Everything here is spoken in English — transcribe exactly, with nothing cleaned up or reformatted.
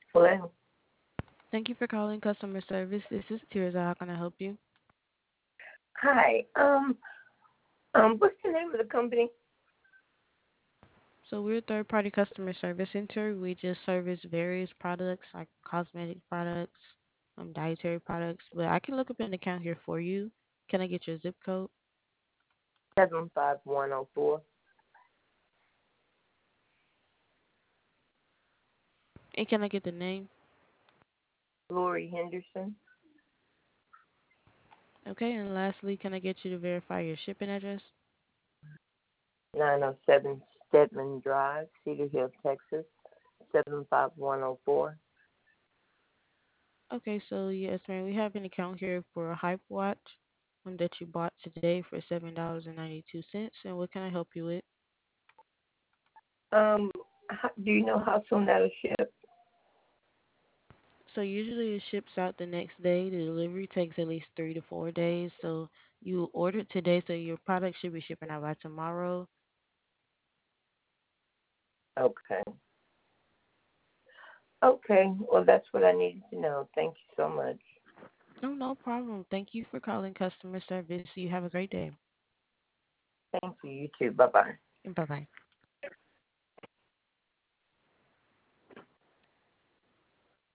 Hello. Thank you for calling customer service. This is Tirza. How can I help you? Hi. Um. Um. What's the name of the company? So we're a third-party customer service center. We just service various products like cosmetic products, um, dietary products. But I can look up an account here for you. Can I get your zip code? Seven five one zero four. And can I get the name? Lori Henderson. Okay. And lastly, can I get you to verify your shipping address? Nine zero seven Stedman Drive, Cedar Hill, Texas. Seven five one zero four. Okay. So yes, ma'am, we have an account here for a Hype Watch um, that you bought today for seven dollars and ninety-two cents. And what can I help you with? Um. How, do you know how soon that'll ship? So usually it ships out the next day. The delivery takes at least three to four days. So you ordered today, so your product should be shipping out by tomorrow. Okay. Okay. Well, that's what I needed to know. Thank you so much. No, no problem. Thank you for calling customer service. You have a great day. Thank you. You too. Bye bye. Bye bye.